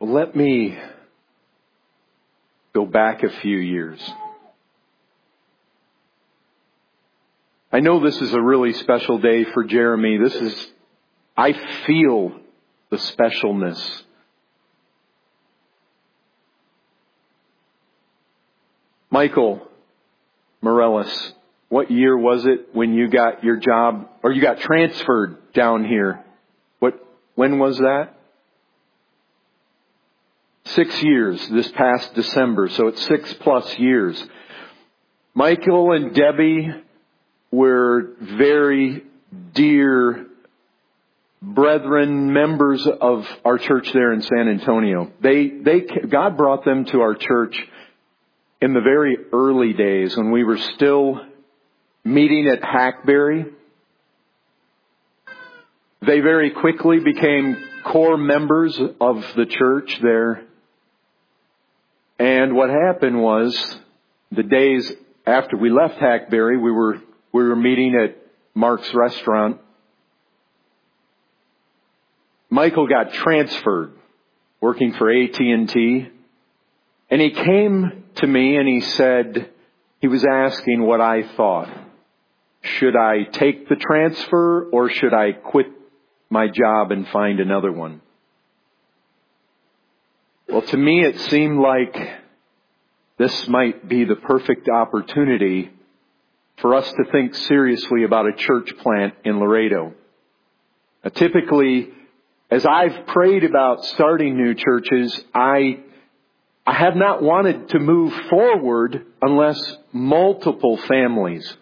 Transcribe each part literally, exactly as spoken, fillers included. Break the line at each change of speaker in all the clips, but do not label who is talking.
Well, let me go back a few years. I know this is a really special day for Jeremy. This is, I feel the specialness. Michael Morellis, what year was it when you got your job, or you got transferred down here? What, when was that? Six years, this past December, so it's six plus years. Michael and Debbie were very dear brethren, members of our church there in San Antonio. They, they, God brought them to our church in the very early days when we were still meeting at Hackberry. They very quickly became core members of the church there. And what happened was, the days after we left Hackberry, we were we were meeting at Mark's restaurant. Michael got transferred, working for A T and T. And he came to me and he said, he was asking what I thought. Should I take the transfer or should I quit my job and find another one? Well, to me it seemed like this might be the perfect opportunity for us to think seriously about a church plant in Laredo. Now, typically, as I've prayed about starting new churches, I I have not wanted to move forward unless multiple families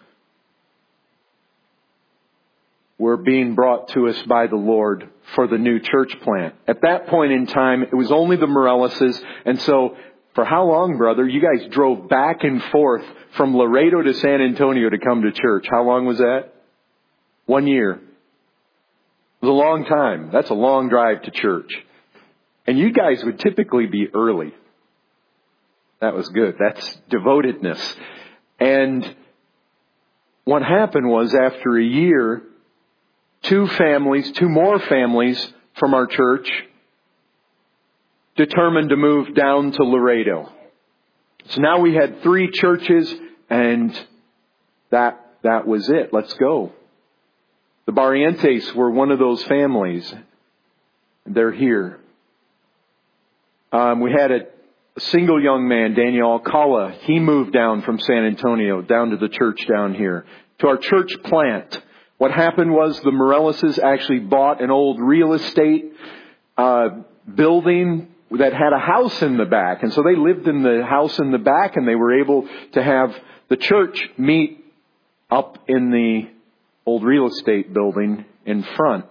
were being brought to us by the Lord for the new church plant. At that point in time, it was only the Morellises. And so, for how long, brother? You guys drove back and forth from Laredo to San Antonio to come to church. How long was that? One year. It was a long time. That's a long drive to church. And you guys would typically be early. That was good. That's devotedness. And what happened was, after a year, two families, two more families from our church determined to move down to Laredo. So now we had three churches, and that that was it. Let's go. The Barrientes were one of those families. They're here. Um, we had a, a single young man, Daniel Alcala. He moved down from San Antonio down to the church down here, to our church plant. What happened was the Morellises actually bought an old real estate uh, building that had a house in the back. And so they lived in the house in the back, and they were able to have the church meet up in the old real estate building in front.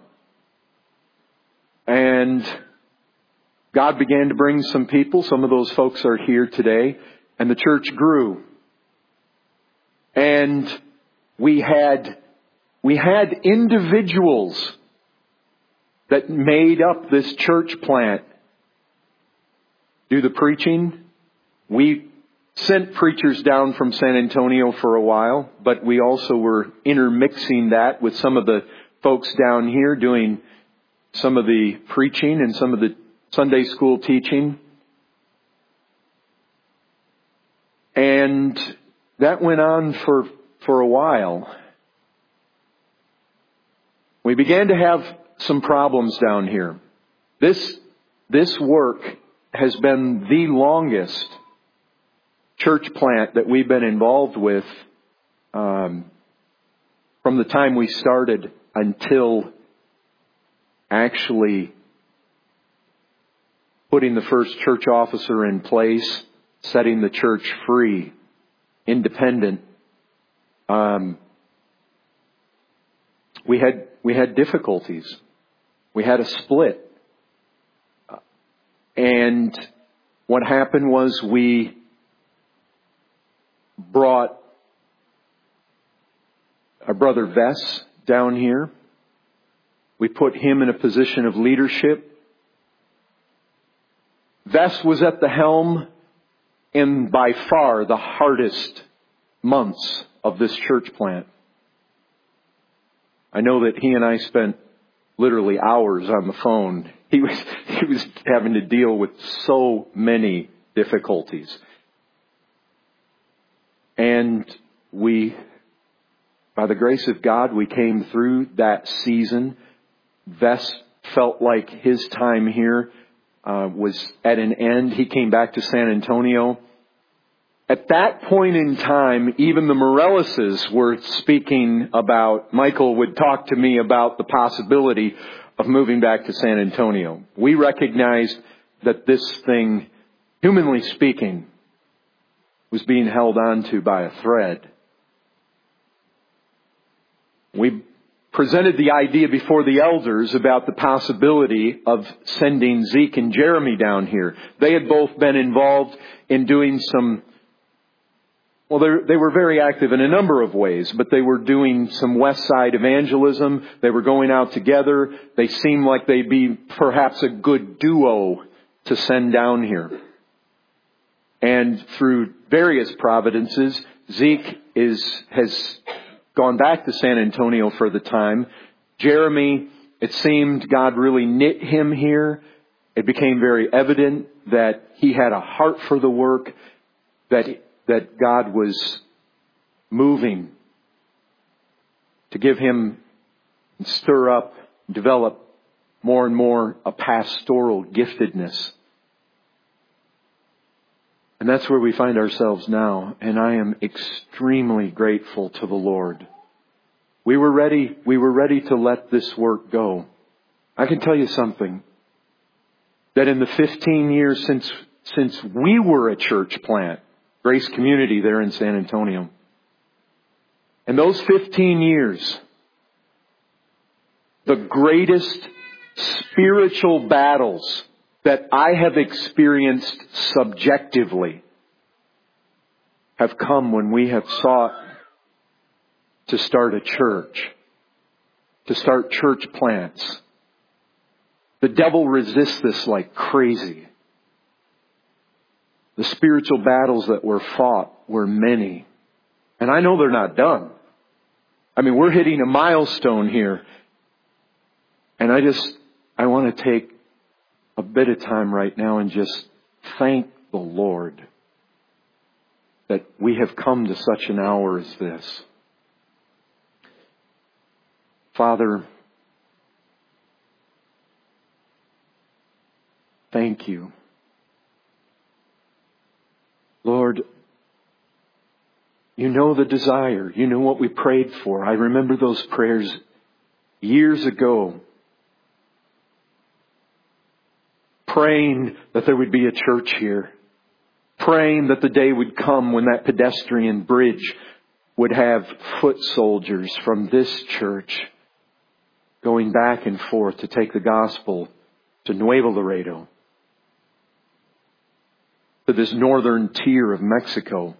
And God began to bring some people. Some of those folks are here today. And the church grew. And we had, we had individuals that made up this church plant do the preaching. We sent preachers down from San Antonio for a while, but we also were intermixing that with some of the folks down here doing some of the preaching and some of the Sunday school teaching. And that went on for, for a while. We began to have some problems down here. This, this work has been the longest church plant that we've been involved with um, from the time we started until actually putting the first church officer in place, setting the church free, independent. Um, we had we had difficulties. We had a split. And what happened was we brought our brother Vess down here. We put him in a position of leadership. Vess was at the helm in by far the hardest months of this church plant. I know that he and I spent literally hours on the phone. He was, he was having to deal with so many difficulties. And we, by the grace of God, we came through that season. Vess felt like his time here uh, was at an end. He came back to San Antonio. At that point in time, even the Morellises were speaking about, Michael would talk to me about the possibility of moving back to San Antonio. We recognized that this thing, humanly speaking, was being held on to by a thread. We presented the idea before the elders about the possibility of sending Zeke and Jeremy down here. They had both been involved in doing some, well, they were very active in a number of ways, but they were doing some West Side evangelism. They were going out together. They seemed like they'd be perhaps a good duo to send down here. And through various providences, Zeke is has gone back to San Antonio for the time. Jeremy, it seemed God really knit him here. It became very evident that he had a heart for the work, that that God was moving to give him and stir up, develop more and more a pastoral giftedness. And that's where we find ourselves now. And I am extremely grateful to the Lord. We were ready, we were ready to let this work go. I can tell you something. That in the fifteen years since, since we were a church plant, Grace Community there in San Antonio. And those fifteen years, the greatest spiritual battles that I have experienced subjectively have come when we have sought to start a church, to start church plants. The devil resists this like crazy. The spiritual battles that were fought were many. And I know they're not done. I mean, we're hitting a milestone here. And I just, I want to take a bit of time right now and just thank the Lord that we have come to such an hour as this. Father, thank you. Lord, you know the desire. You know what we prayed for. I remember those prayers years ago. Praying that there would be a church here. Praying that the day would come when that pedestrian bridge would have foot soldiers from this church going back and forth to take the gospel to Nuevo Laredo, to this northern tier of Mexico.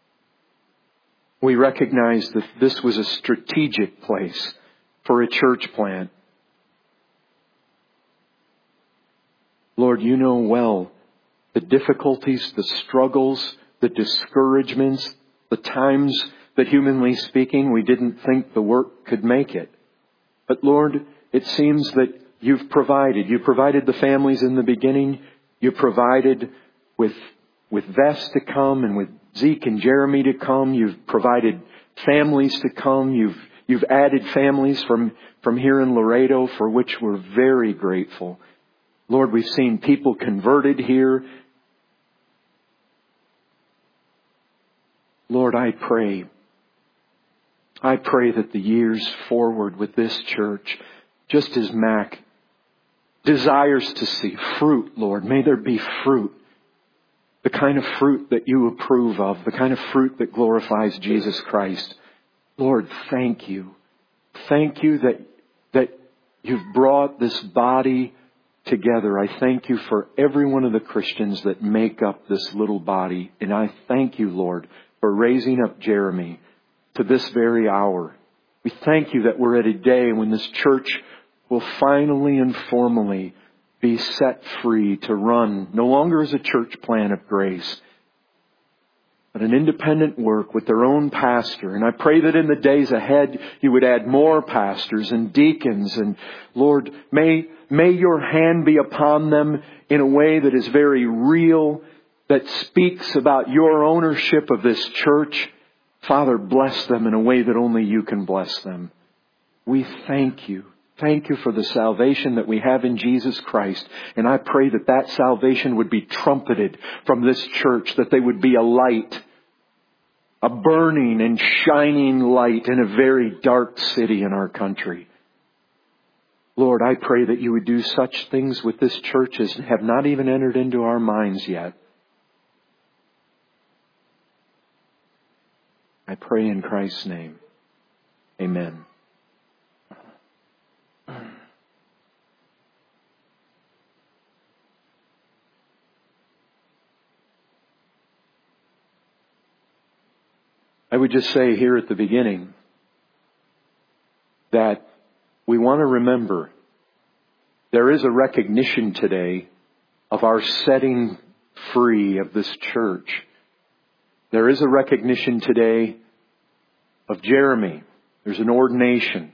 We recognized that this was a strategic place for a church plant. Lord, you know well the difficulties, the struggles, the discouragements, the times that humanly speaking we didn't think the work could make it. But Lord, it seems that you've provided. You provided the families in the beginning. You provided with, with Vess to come and with Zeke and Jeremy to come. You've provided families to come. You've, you've added families from, from here in Laredo, for which we're very grateful. Lord, we've seen people converted here. Lord, I pray, I pray that the years forward with this church, just as Mac desires to see fruit, Lord, may there be fruit. The kind of fruit that you approve of, the kind of fruit that glorifies Jesus Christ. Lord, thank you. Thank you that, that you've brought this body together. I thank you for every one of the Christians that make up this little body. And I thank you, Lord, for raising up Jeremy to this very hour. We thank you that we're at a day when this church will finally and formally be set free to run no longer as a church plan of grace, but an independent work with their own pastor. And I pray that in the days ahead, You would add more pastors and deacons. And Lord, may, may Your hand be upon them in a way that is very real, that speaks about Your ownership of this church. Father, bless them in a way that only You can bless them. We thank You. Thank You for the salvation that we have in Jesus Christ. And I pray that that salvation would be trumpeted from this church, that they would be a light, a burning and shining light in a very dark city in our country. Lord, I pray that You would do such things with this church as have not even entered into our minds yet. I pray in Christ's name. Amen. I would just say here at the beginning that we want to remember there is a recognition today of our setting free of this church. There is a recognition today of Jeremy. There's an ordination.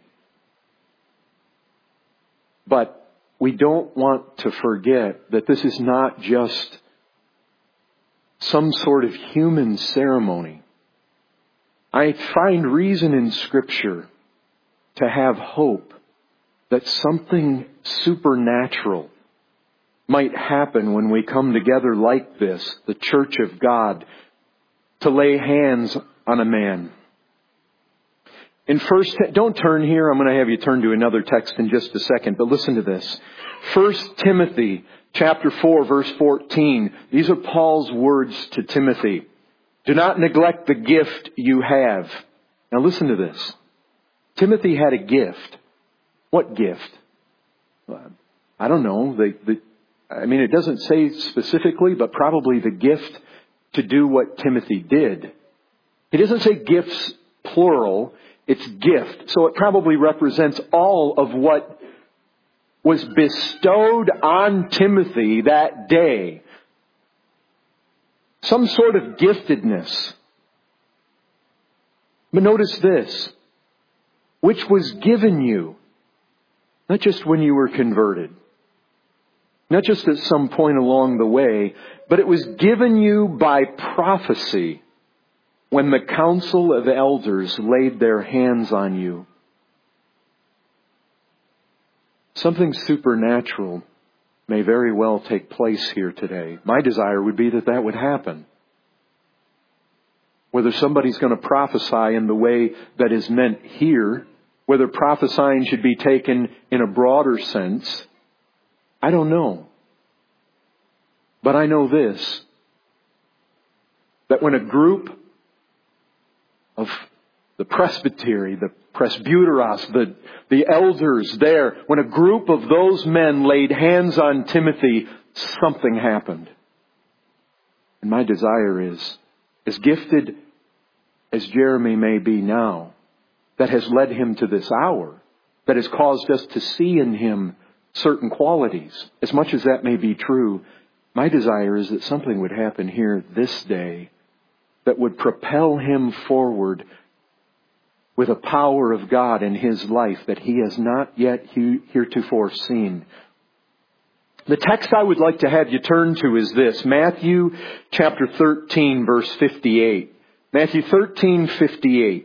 But we don't want to forget that this is not just some sort of human ceremony. I find reason in Scripture to have hope that something supernatural might happen when we come together like this, the Church of God, to lay hands on a man. In first, don't turn here. I'm going to have you turn to another text in just a second, but listen to this. First Timothy chapter four, verse fourteen. These are Paul's words to Timothy. Do not neglect the gift you have. Now listen to this. Timothy had a gift. What gift? I don't know. The, the, I mean, it doesn't say specifically, but probably the gift to do what Timothy did. He doesn't say gifts plural. It's gift. So it probably represents all of what was bestowed on Timothy that day. Some sort of giftedness. But notice this. Which was given you. Not just when you were converted. Not just at some point along the way. But it was given you by prophecy. When the council of elders laid their hands on you. Something supernatural may very well take place here today. My desire would be that that would happen. Whether somebody's going to prophesy in the way that is meant here, whether prophesying should be taken in a broader sense, I don't know. But I know this, that when a group of the presbytery, the presbyteros, the, the elders there, when a group of those men laid hands on Timothy, something happened. And my desire is, as gifted as Jeremy may be now, that has led him to this hour, that has caused us to see in him certain qualities, as much as that may be true, my desire is that something would happen here this day that would propel him forward with a power of God in his life that he has not yet heretofore seen. The text I would like to have you turn to is this, Matthew chapter thirteen, verse fifty-eight. Matthew thirteen, fifty-eight.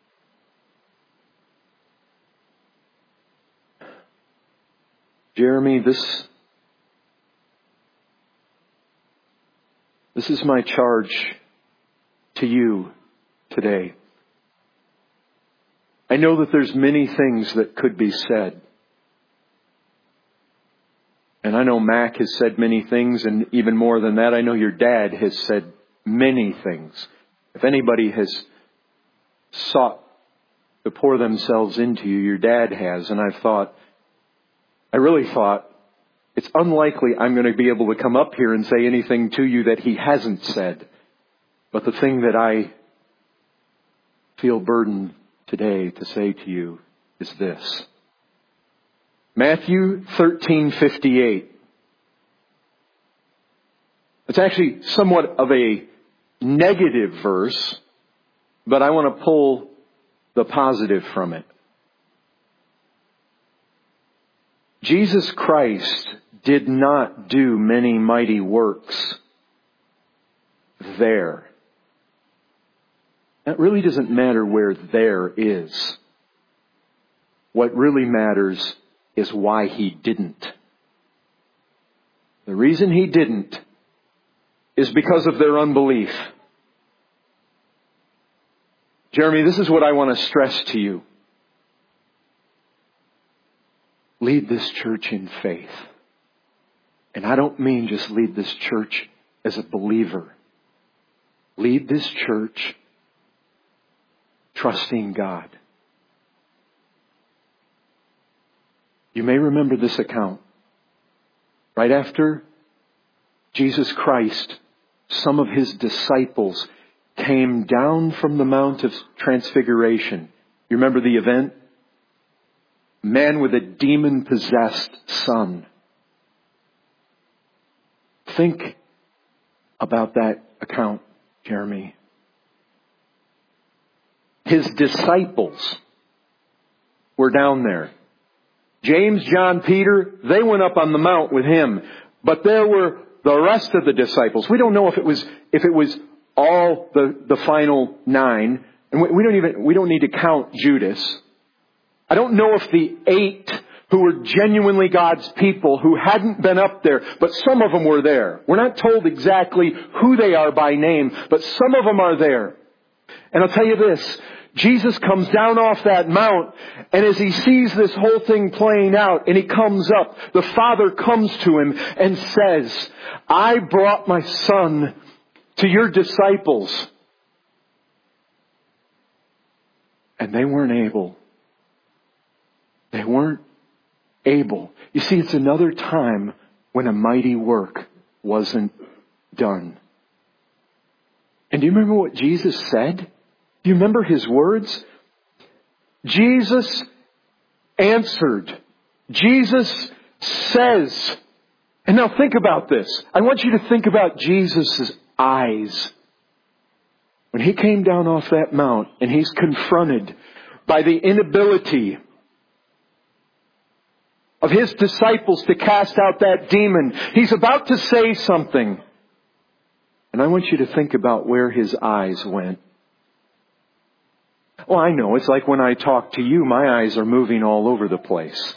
Jeremy, this, this is my charge to you today. I know that there's many things that could be said. And I know Mac has said many things, and even more than that, I know your dad has said many things. If anybody has sought to pour themselves into you, your dad has. And I've thought, I really thought, it's unlikely I'm going to be able to come up here and say anything to you that he hasn't said. But the thing that I feel burdened today to say to you is this. Matthew thirteen fifty-eight. It's actually somewhat of a negative verse, but I want to pull the positive from it. Jesus Christ did not do many mighty works there. That really doesn't matter where there is. What really matters is why He didn't. The reason He didn't is because of their unbelief. Jeremy, this is what I want to stress to you. Lead this church in faith. And I don't mean just lead this church as a believer. Lead this church trusting God. You may remember this account. Right after Jesus Christ, some of His disciples came down from the Mount of Transfiguration. You remember the event? A man with a demon-possessed son. Think about that account, Jeremy. His disciples were down there. James, John, Peter, they went up on the mount with Him. But there were the rest of the disciples. We don't know if it was if it was all the, the final nine. And we don't even we don't need to count Judas. I don't know if the eight who were genuinely God's people who hadn't been up there, but some of them were there. We're not told exactly who they are by name, but some of them are there. And I'll tell you this, Jesus comes down off that mount, and as He sees this whole thing playing out, and He comes up, the Father comes to Him and says, I brought my Son to your disciples. And they weren't able. They weren't able. You see, it's another time when a mighty work wasn't done. And do you remember what Jesus said? Do you remember His words? Jesus answered. Jesus says. And now think about this. I want you to think about Jesus' eyes. When He came down off that mount and He's confronted by the inability of His disciples to cast out that demon, He's about to say something. And I want you to think about where His eyes went. Well, I know. It's like when I talk to you, my eyes are moving all over the place.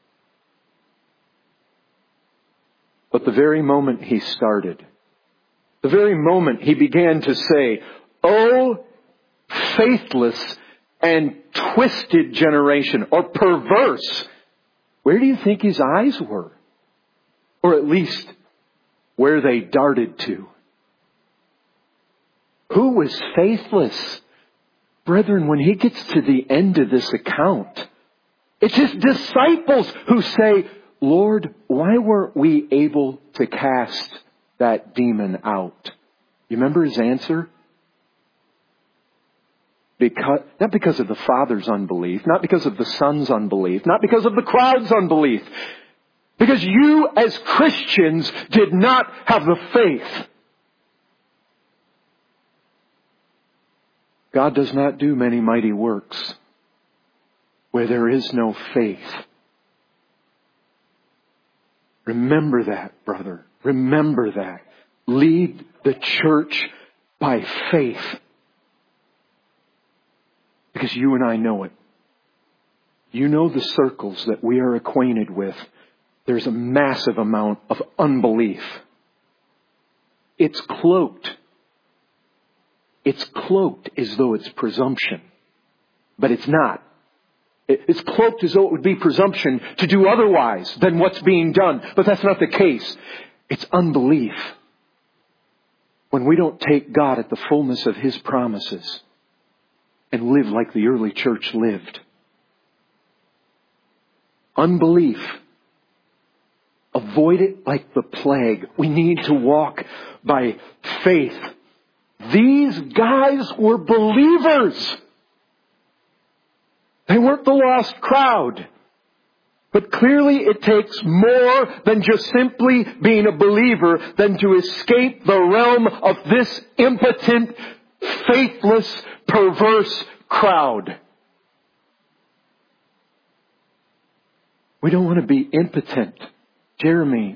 But the very moment He started, the very moment He began to say, "Oh, faithless and twisted generation," or perverse, where do you think His eyes were? Or at least where they darted to? Who was faithless? Brethren, when He gets to the end of this account, it's His disciples who say, Lord, why weren't we able to cast that demon out? You remember His answer? Because, not because of the Father's unbelief, not because of the Son's unbelief, not because of the crowd's unbelief. Because you as Christians did not have the faith. God does not do many mighty works where there is no faith. Remember that, brother. Remember that. Lead the church by faith. Because you and I know it. You know the circles that we are acquainted with. There's a massive amount of unbelief. It's cloaked. It's cloaked as though it's presumption. But it's not. It's cloaked as though it would be presumption to do otherwise than what's being done. But that's not the case. It's unbelief. When we don't take God at the fullness of His promises and live like the early church lived. Unbelief. Avoid it like the plague. We need to walk by faith. These guys were believers. They weren't the lost crowd. But clearly it takes more than just simply being a believer than to escape the realm of this impotent, faithless, perverse crowd. We don't want to be impotent. Jeremy,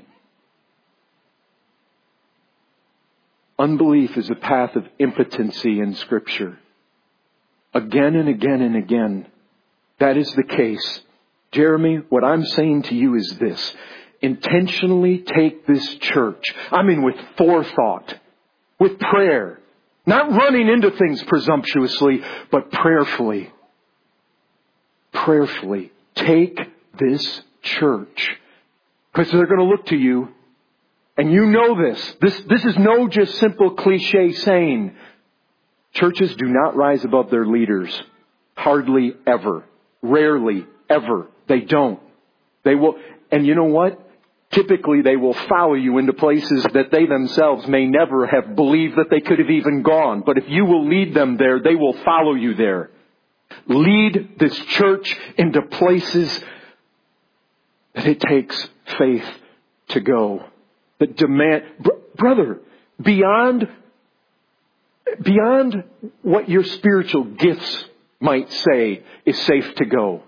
unbelief is a path of impotency in Scripture. Again and again and again, that is the case. Jeremy, what I'm saying to you is this. Intentionally take this church, I mean with forethought, with prayer. Not running into things presumptuously, but prayerfully. Prayerfully. Take this church. Because they're going to look to you. And you know this. This, this is no just simple cliche saying. Churches do not rise above their leaders. Hardly ever. Rarely ever. They don't. They will, and you know what? Typically they will follow you into places that they themselves may never have believed that they could have even gone. But if you will lead them there, they will follow you there. Lead this church into places that it takes faith to go. That demand, br- brother, beyond, beyond what your spiritual gifts might say is safe to go.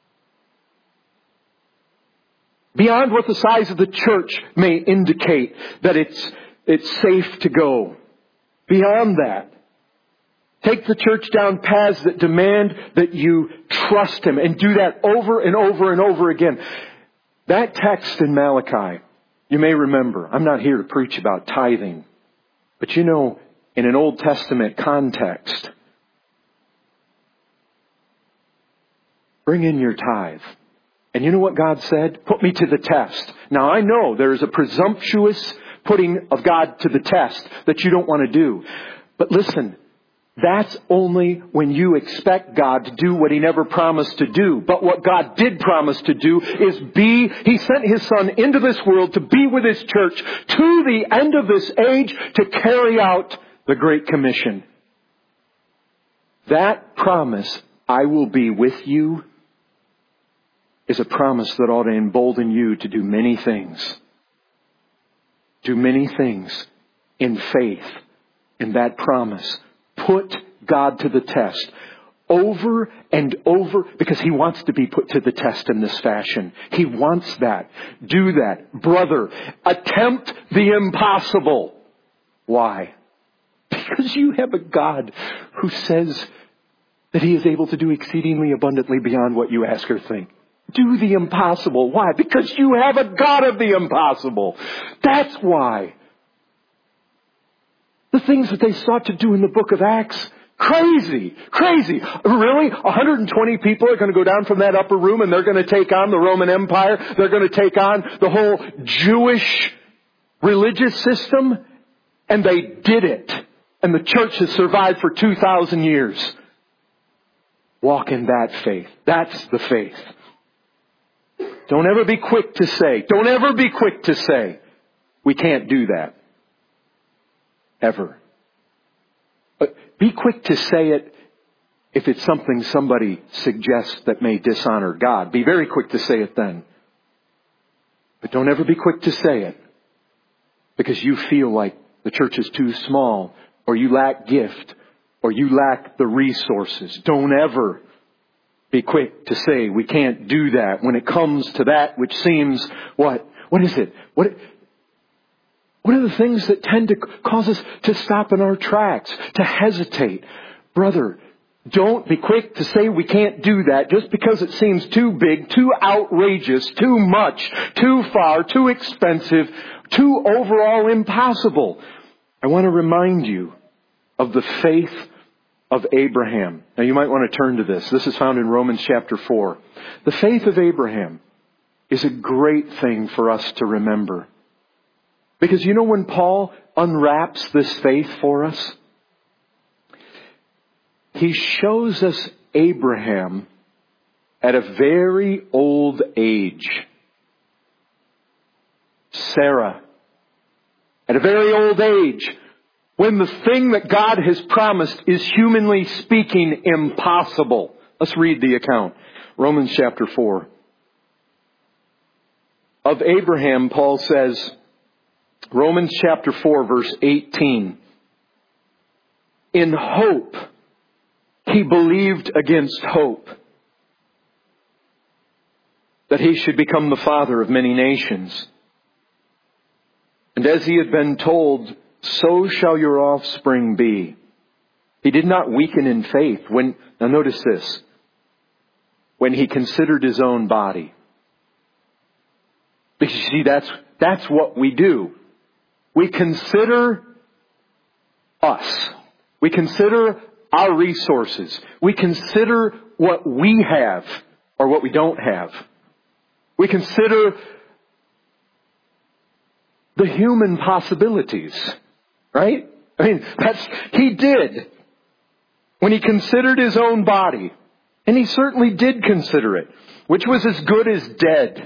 Beyond what the size of the church may indicate that it's, it's safe to go. Beyond that. Take the church down paths that demand that you trust Him and do that over and over and over again. That text in Malachi, you may remember, I'm not here to preach about tithing, but you know, in an Old Testament context, bring in your tithe. And you know what God said? Put me to the test. Now I know there is a presumptuous putting of God to the test that you don't want to do. But listen, that's only when you expect God to do what He never promised to do. But what God did promise to do is be, He sent His Son into this world to be with His church to the end of this age to carry out the Great Commission. That promise, I will be with you, is a promise that ought to embolden you to do many things. Do many things in faith in that promise. Put God to the test over and over because He wants to be put to the test in this fashion. He wants that. Do that. Brother, attempt the impossible. Why? Because you have a God who says that He is able to do exceedingly abundantly beyond what you ask or think. Do the impossible. Why? Because you have a God of the impossible. That's why. The things that they sought to do in the book of Acts, crazy, crazy. Really? one hundred twenty people are going to go down from that upper room and they're going to take on the Roman Empire. They're going to take on the whole Jewish religious system. And they did it. And the church has survived for two thousand years. Walk in that faith. That's the faith. Don't ever be quick to say, don't ever be quick to say, we can't do that. Ever. But be quick to say it if it's something somebody suggests that may dishonor God. Be very quick to say it then. But don't ever be quick to say it because you feel like the church is too small or you lack gift or you lack the resources. Don't ever be quick to say we can't do that when it comes to that which seems, what? What is it? What, what are the things that tend to cause us to stop in our tracks, to hesitate? Brother, don't be quick to say we can't do that just because it seems too big, too outrageous, too much, too far, too expensive, too overall impossible. I want to remind you of the faith of Abraham. Now you might want to turn to this. This is found in Romans chapter four. The faith of Abraham is a great thing for us to remember. Because you know when Paul unwraps this faith for us, he shows us Abraham at a very old age. Sarah, at a very old age, when the thing that God has promised is, humanly speaking, impossible. Let's read the account. Romans chapter four. of Abraham, Paul says, Romans chapter four, verse eighteen, in hope he believed against hope that he should become the father of many nations. And as he had been told, so shall your offspring be. He did not weaken in faith when, now notice this, when he considered his own body. Because you see, that's, that's what we do. We consider us. We consider our resources. We consider what we have or what we don't have. We consider the human possibilities, right? I mean, that's, he did when he considered his own body. And he certainly did consider it, which was as good as dead.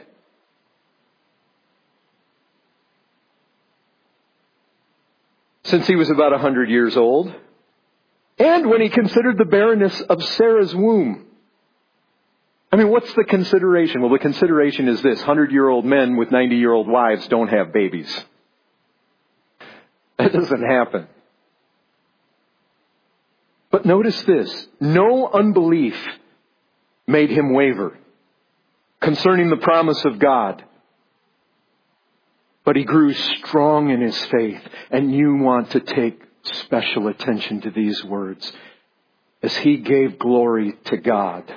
Since he was about a hundred years old. And when he considered the barrenness of Sarah's womb. I mean, what's the consideration? Well, the consideration is this. Hundred-year-old men with ninety-year-old wives don't have babies. That doesn't happen. But notice this. No unbelief made him waver concerning the promise of God. But he grew strong in his faith. And you want to take special attention to these words. As he gave glory to God.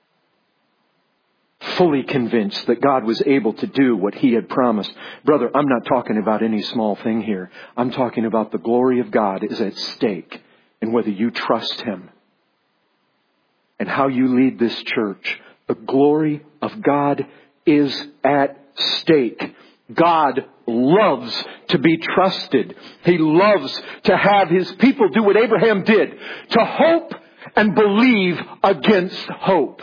Fully convinced that God was able to do what he had promised. Brother, I'm not talking about any small thing here. I'm talking about the glory of God is at stake. And whether you trust him. And how you lead this church. The glory of God is at stake. God loves to be trusted. He loves to have his people do what Abraham did. To hope and believe against hope.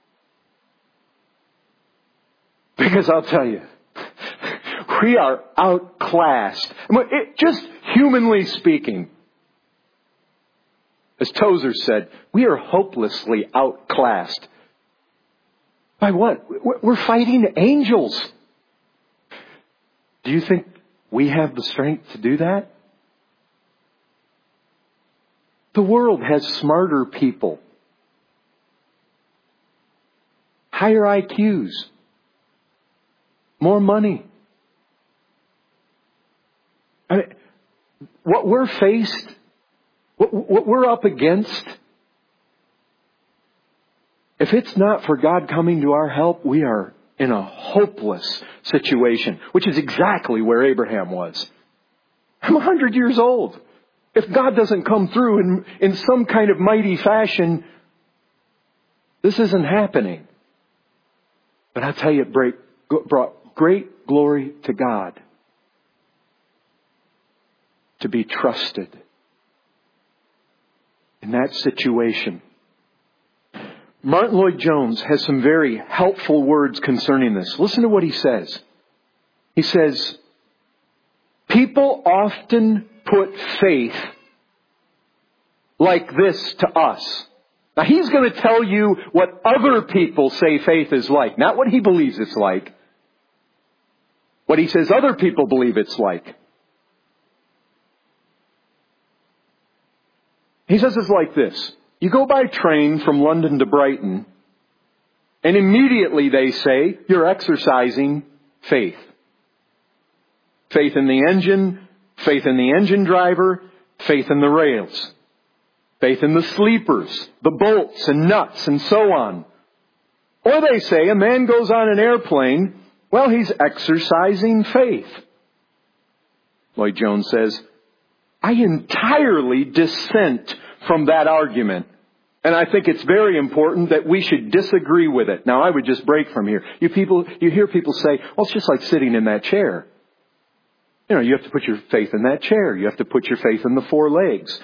Because I'll tell you, we are outclassed. It, just humanly speaking. As Tozer said, we are hopelessly outclassed. By what? We're fighting angels. Do you think we have the strength to do that? The world has smarter people. Higher I Qs. More money. I mean, what we're faced, what, what we're up against, if it's not for God coming to our help, we are in a hopeless situation, which is exactly where Abraham was. I'm a hundred years old. If God doesn't come through in, in some kind of mighty fashion, this isn't happening. But I'll tell you, it break, brought great glory to God to be trusted in that situation. Martin Lloyd-Jones has some very helpful words concerning this. Listen to what he says. He says, people often put faith like this to us. Now he's going to tell you what other people say faith is like, not what he believes it's like. What he says other people believe it's like. He says it's like this. You go by train from London to Brighton, and immediately they say you're exercising faith. Faith in the engine, faith in the engine driver, faith in the rails. Faith in the sleepers, the bolts and nuts and so on. Or they say a man goes on an airplane, well, he's exercising faith. Lloyd-Jones says, I entirely dissent from that argument. And I think it's very important that we should disagree with it. Now, I would just break from here. You people, you hear people say, well, it's just like sitting in that chair. You know, you have to put your faith in that chair. You have to put your faith in the four legs.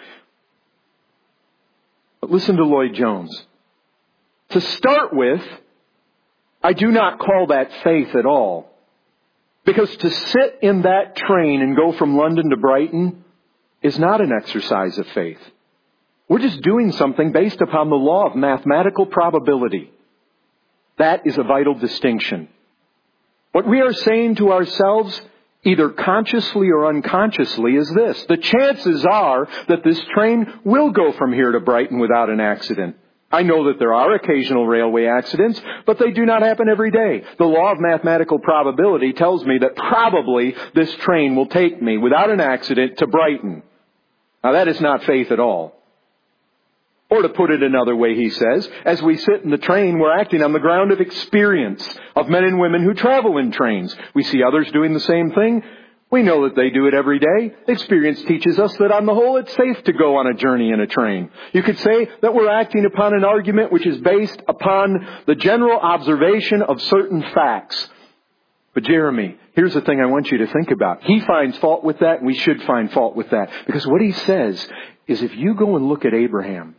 But listen to Lloyd-Jones. To start with, I do not call that faith at all. Because to sit in that train and go from London to Brighton is not an exercise of faith. We're just doing something based upon the law of mathematical probability. That is a vital distinction. What we are saying to ourselves, either consciously or unconsciously, is this: the chances are that this train will go from here to Brighton without an accident. I know that there are occasional railway accidents, but they do not happen every day. The law of mathematical probability tells me that probably this train will take me without an accident to Brighton. Now that is not faith at all. Or to put it another way, he says, as we sit in the train, we're acting on the ground of experience of men and women who travel in trains. We see others doing the same thing. We know that they do it every day. Experience teaches us that on the whole it's safe to go on a journey in a train. You could say that we're acting upon an argument which is based upon the general observation of certain facts. But Jeremy, here's the thing I want you to think about. He finds fault with that, and we should find fault with that. Because what he says is, if you go and look at Abraham,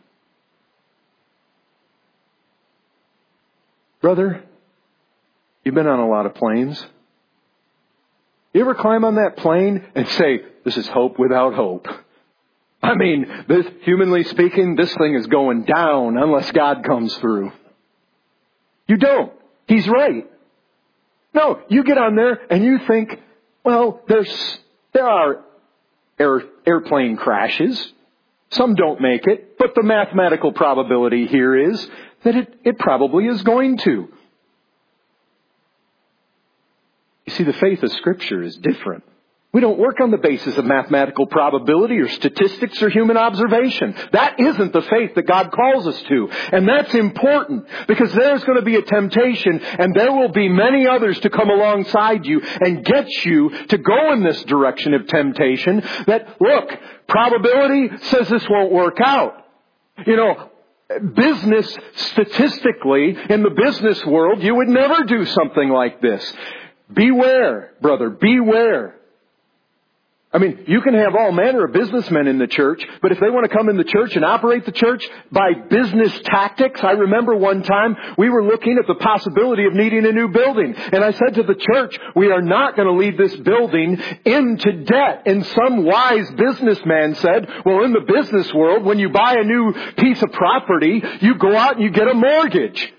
brother, you've been on a lot of planes. You ever climb on that plane and say, this is hope without hope? I mean, this, humanly speaking, this thing is going down unless God comes through. You don't. He's right. No, you get on there and you think, well, there's, there are air, airplane crashes. Some don't make it, but the mathematical probability here is that it, it probably is going to. You see, the faith of Scripture is different. We don't work on the basis of mathematical probability or statistics or human observation. That isn't the faith that God calls us to. And that's important, because there's going to be a temptation, and there will be many others to come alongside you and get you to go in this direction of temptation that, look, probability says this won't work out. You know, business, statistically, in the business world, you would never do something like this. Beware, brother, beware. I mean, you can have all manner of businessmen in the church, but if they want to come in the church and operate the church by business tactics, I remember one time we were looking at the possibility of needing a new building. And I said to the church, we are not going to leave this building into debt. And some wise businessman said, well, in the business world, when you buy a new piece of property, you go out and you get a mortgage.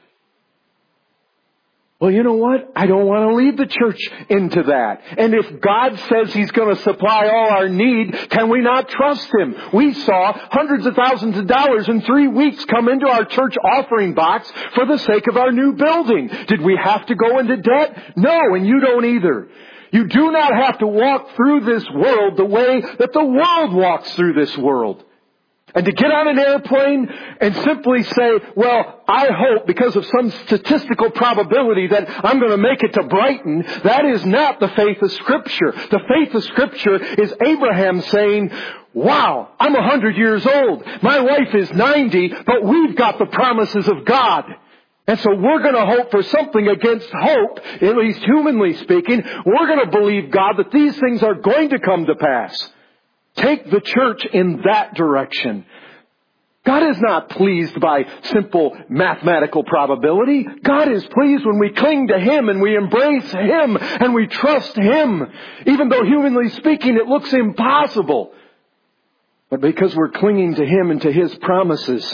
Well, you know what? I don't want to lead the church into that. And if God says He's going to supply all our need, can we not trust Him? We saw hundreds of thousands of dollars in three weeks come into our church offering box for the sake of our new building. Did we have to go into debt? No, and you don't either. You do not have to walk through this world the way that the world walks through this world. And to get on an airplane and simply say, well, I hope because of some statistical probability that I'm going to make it to Brighton, that is not the faith of Scripture. The faith of Scripture is Abraham saying, wow, I'm a hundred years old. My wife is ninety, but we've got the promises of God. And so we're going to hope for something against hope, at least humanly speaking. We're going to believe God that these things are going to come to pass. Take the church in that direction. God is not pleased by simple mathematical probability. God is pleased when we cling to Him and we embrace Him and we trust Him. Even though humanly speaking it looks impossible. But because we're clinging to Him and to His promises.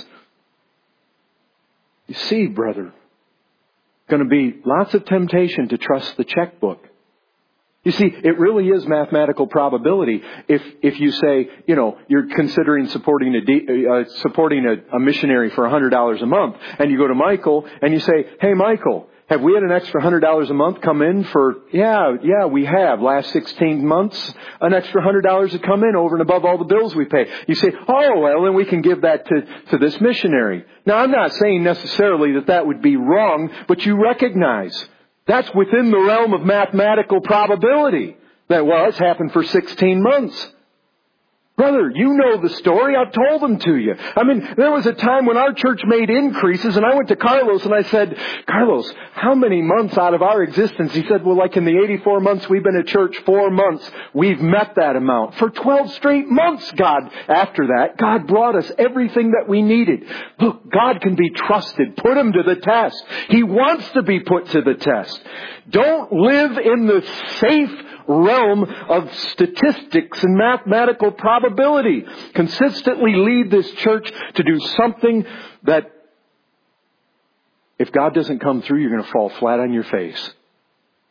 You see, brother, going to be lots of temptation to trust the checkbook. You see, it really is mathematical probability. If if you say, you know, you're considering supporting a uh, supporting a, a missionary for one hundred dollars a month, and you go to Michael and you say, hey, Michael, have we had an extra one hundred dollars a month come in for, yeah, yeah, we have. Last sixteen months, an extra one hundred dollars has come in over and above all the bills we pay. You say, oh, well, then we can give that to, to this missionary. Now, I'm not saying necessarily that that would be wrong, but you recognize that's within the realm of mathematical probability. That, well, it's happened for sixteen months. Brother, you know the story. I've told them to you. I mean, there was a time when our church made increases, and I went to Carlos and I said, Carlos, how many months out of our existence? He said, well, like in the eighty-four months we've been at church, four months, we've met that amount. For twelve straight months, God, after that, God brought us everything that we needed. Look, God can be trusted. Put Him to the test. He wants to be put to the test. Don't live in the safe realm of statistics and mathematical probability. Consistently lead this church to do something that, if God doesn't come through, you're going to fall flat on your face.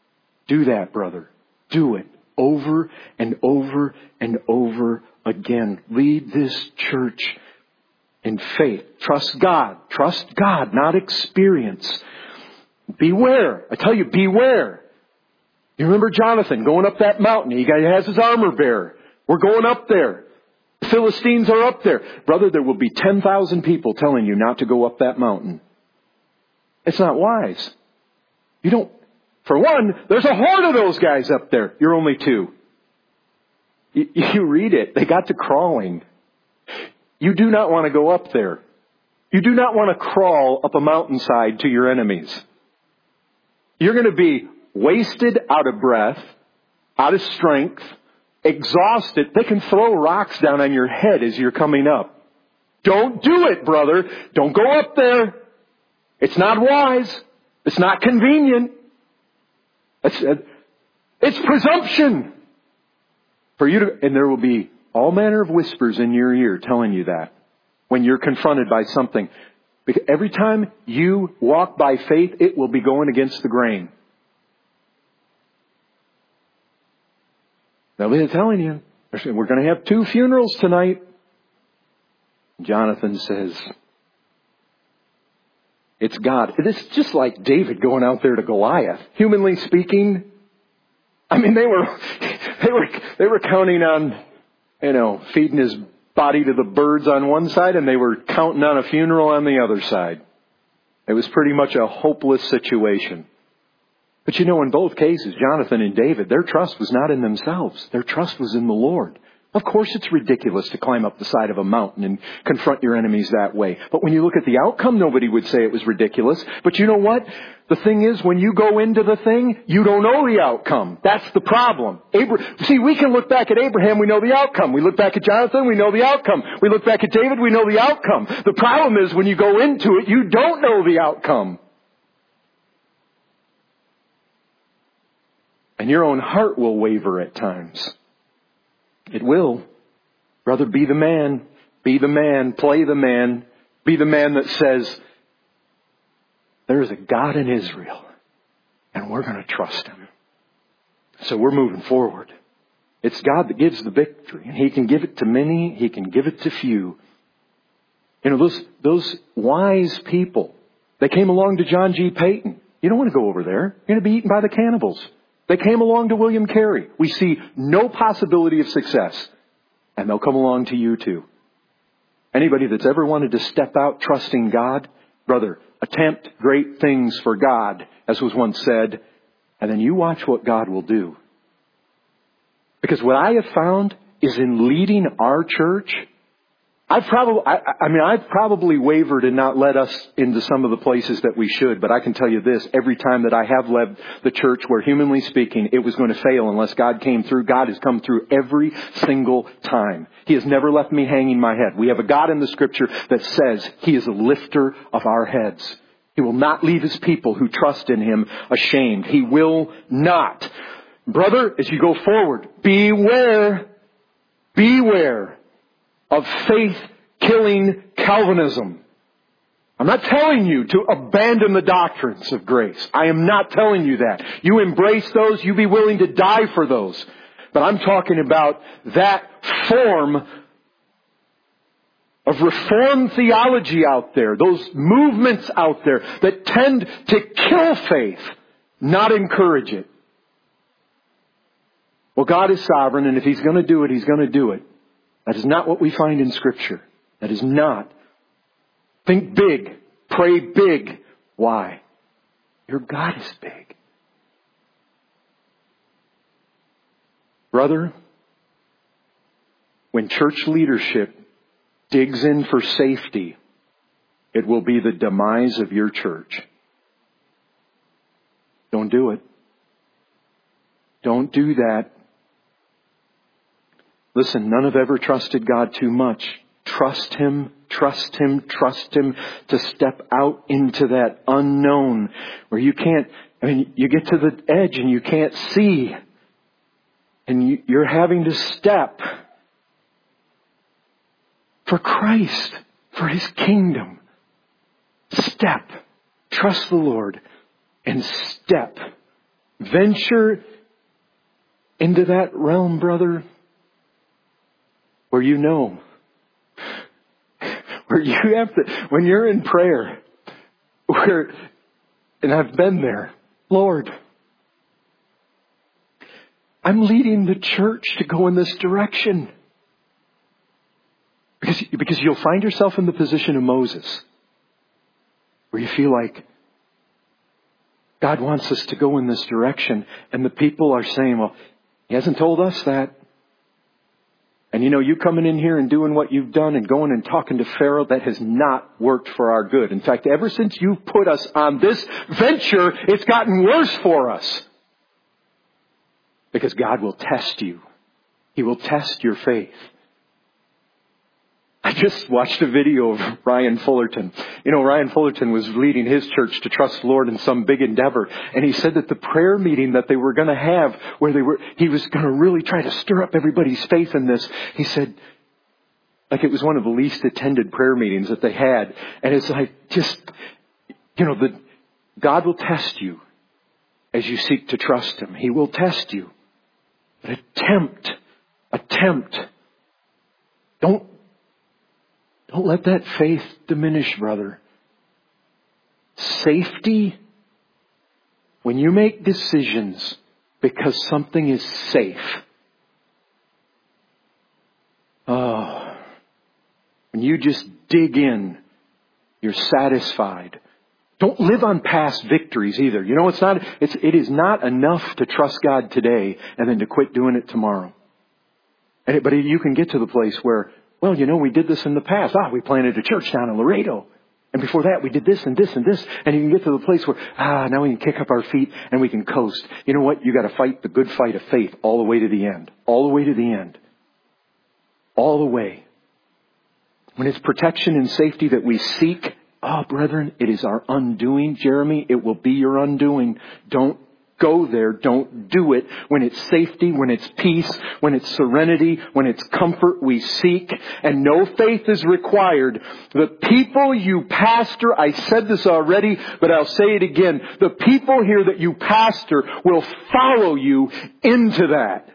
Do that, brother. Do it over and over and over again. Lead this church in faith. Trust God. Trust God, not experience. Beware. I tell you, beware. You remember Jonathan going up that mountain. He has his armor bearer. We're going up there. The Philistines are up there. Brother, there will be ten thousand people telling you not to go up that mountain. It's not wise. You don't, for one, there's a horde of those guys up there. You're only two. You, you read it. They got to crawling. You do not want to go up there. You do not want to crawl up a mountainside to your enemies. You're going to be wasted, out of breath, out of strength, exhausted. They can throw rocks down on your head as you're coming up. Don't do it, brother. Don't go up there. It's not wise. It's not convenient. It's, it's presumption for you to, and there will be all manner of whispers in your ear telling you that when you're confronted by something. Because every time you walk by faith, it will be going against the grain. They'll be telling you, we're going to have two funerals tonight. Jonathan says, it's God. It's just like David going out there to Goliath. Humanly speaking, I mean, they were, they were, they were counting on, you know, feeding his body to the birds on one side, and they were counting on a funeral on the other side. It was pretty much a hopeless situation. But you know, in both cases, Jonathan and David, their trust was not in themselves. Their trust was in the Lord. Of course, it's ridiculous to climb up the side of a mountain and confront your enemies that way. But when you look at the outcome, nobody would say it was ridiculous. But you know what? The thing is, when you go into the thing, you don't know the outcome. That's the problem. Abra- See, we can look back at Abraham, we know the outcome. We look back at Jonathan, we know the outcome. We look back at David, we know the outcome. The problem is, when you go into it, you don't know the outcome. And your own heart will waver at times. It will. Brother, be the man. Be the man. Play the man. Be the man that says, there is a God in Israel, and we're going to trust Him. So we're moving forward. It's God that gives the victory, and He can give it to many. He can give it to few. You know, those, those wise people, they came along to John G. Payton. You don't want to go over there. You're going to be eaten by the cannibals. They came along to William Carey. We see no possibility of success. And they'll come along to you too. Anybody that's ever wanted to step out trusting God, brother, attempt great things for God, as was once said, and then you watch what God will do. Because what I have found is in leading our church, I've probably, I, I mean, I've probably wavered and not led us into some of the places that we should. But I can tell you this, every time that I have led the church where, humanly speaking, it was going to fail unless God came through, God has come through every single time. He has never left me hanging my head. We have a God in the Scripture that says He is a lifter of our heads. He will not leave His people who trust in Him ashamed. He will not. Brother, as you go forward, beware, beware of faith-killing Calvinism. I'm not telling you to abandon the doctrines of grace. I am not telling you that. You embrace those, you be willing to die for those. But I'm talking about that form of reformed theology out there, those movements out there that tend to kill faith, not encourage it. Well, God is sovereign, and if He's going to do it, He's going to do it. That is not what we find in Scripture. That is not. Think big. Pray big. Why? Your God is big. Brother, when church leadership digs in for safety, it will be the demise of your church. Don't do it. Don't do that. Listen, none have ever trusted God too much. Trust Him, trust Him, trust Him to step out into that unknown where you can't, I mean, you get to the edge and you can't see. And you, you're having to step for Christ, for His kingdom. Step. Trust the Lord and step venture into that realm, brother, where you know, where you have to, when you're in prayer, where, and I've been there, Lord, I'm leading the church to go in this direction. Because, because you'll find yourself in the position of Moses, where you feel like God wants us to go in this direction. And the people are saying, well, He hasn't told us that. And you know, you coming in here and doing what you've done and going and talking to Pharaoh, that has not worked for our good. In fact, ever since you put us on this venture, it's gotten worse for us. Because God will test you. He will test your faith. I just watched a video of Ryan Fullerton. You know, Ryan Fullerton was leading his church to trust the Lord in some big endeavor. And he said that the prayer meeting that they were going to have, where they were, he was going to really try to stir up everybody's faith in this. He said, like it was one of the least attended prayer meetings that they had. And it's like, just, you know, the, God will test you as you seek to trust Him. He will test you. But attempt, attempt. Don't, Don't let that faith diminish, brother. Safety, when you make decisions because something is safe. Oh, when you just dig in, you're satisfied. Don't live on past victories either. You know, it's not, it's, it is not enough to trust God today and then to quit doing it tomorrow. And it, but you can get to the place where, well, you know, we did this in the past. Ah, we planted a church down in Laredo. And before that, we did this and this and this. And you can get to the place where, ah, now we can kick up our feet and we can coast. You know what? You got to fight the good fight of faith all the way to the end. All the way to the end. All the way. When it's protection and safety that we seek, oh, brethren, it is our undoing. Jeremy, it will be your undoing. Don't go there. Don't do it. When it's safety, when it's peace, when it's serenity, when it's comfort, we seek. And no faith is required. The people you pastor, I said this already, but I'll say it again. The people here that you pastor will follow you into that.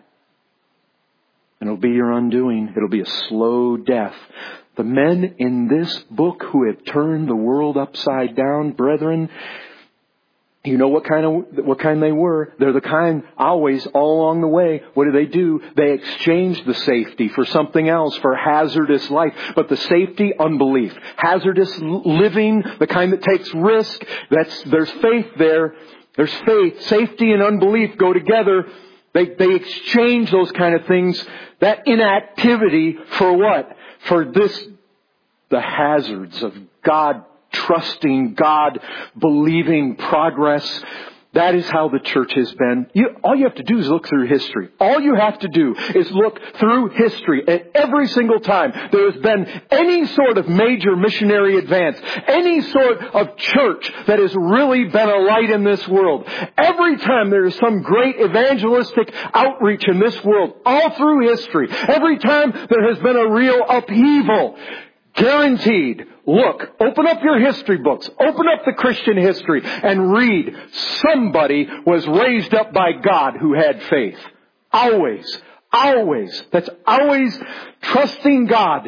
And it'll be your undoing. It'll be a slow death. The men in this book who have turned the world upside down, brethren, you know what kind of, what kind they were. They're the kind always all along the way. What do they do? They exchange the safety for something else, for hazardous life. But the safety, unbelief. Hazardous living, the kind that takes risk. That's, there's faith there. There's faith. Safety and unbelief go together. They, they exchange those kind of things. That inactivity for what? For this, the hazards of God trusting, God believing progress. That is how the church has been. You, all you have to do is look through history. All you have to do is look through history. And every single time there has been any sort of major missionary advance, any sort of church that has really been a light in this world, every time there is some great evangelistic outreach in this world, all through history, every time there has been a real upheaval, guaranteed. Look, open up your history books. Open up the Christian history and read. Somebody was raised up by God who had faith. Always. Always. That's always trusting God.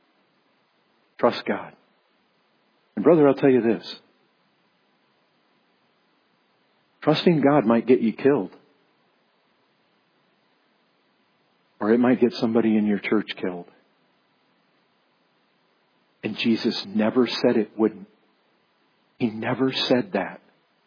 Trust God. And brother, I'll tell you this. Trusting God might get you killed. Or it might get somebody in your church killed. And Jesus never said it wouldn't. He never said that.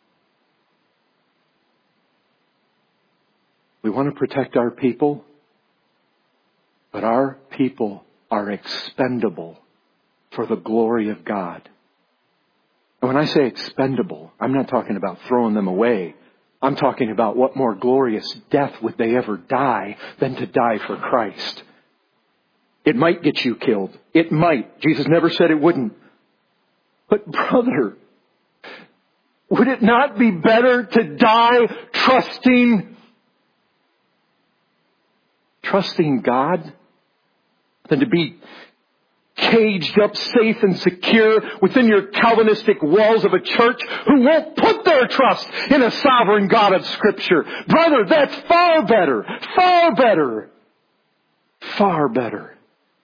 We want to protect our people, but our people are expendable for the glory of God. And when I say expendable, I'm not talking about throwing them away. I'm talking about what more glorious death would they ever die than to die for Christ. It might get you killed. It might. Jesus never said it wouldn't. But brother, would it not be better to die trusting, trusting God than to be caged up, safe and secure within your Calvinistic walls of a church who won't put their trust in a sovereign God of Scripture. Brother, that's far better, far better, far better.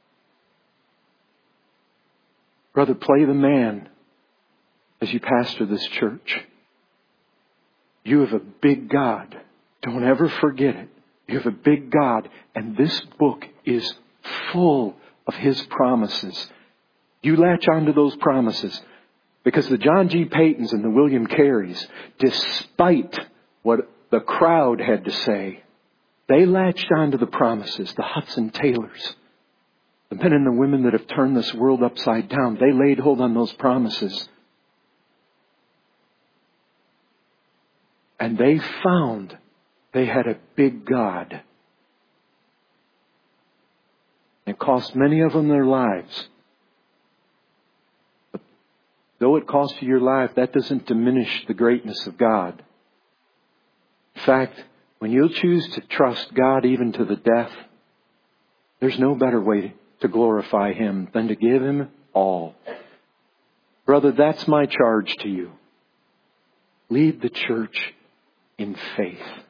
Brother, play the man as you pastor this church. You have a big God. Don't ever forget it. You have a big God, and this book is full of His promises. You latch onto those promises, because the John G. Paytons and the William Careys, despite what the crowd had to say, they latched onto the promises. The Hudson Taylors, the men and the women that have turned this world upside down, they laid hold on those promises. And they found they had a big God. It cost many of them their lives. But though it cost you your life, that doesn't diminish the greatness of God. In fact, when you'll choose to trust God even to the death, there's no better way to glorify Him than to give Him all. Brother, that's my charge to you. Lead the church in faith.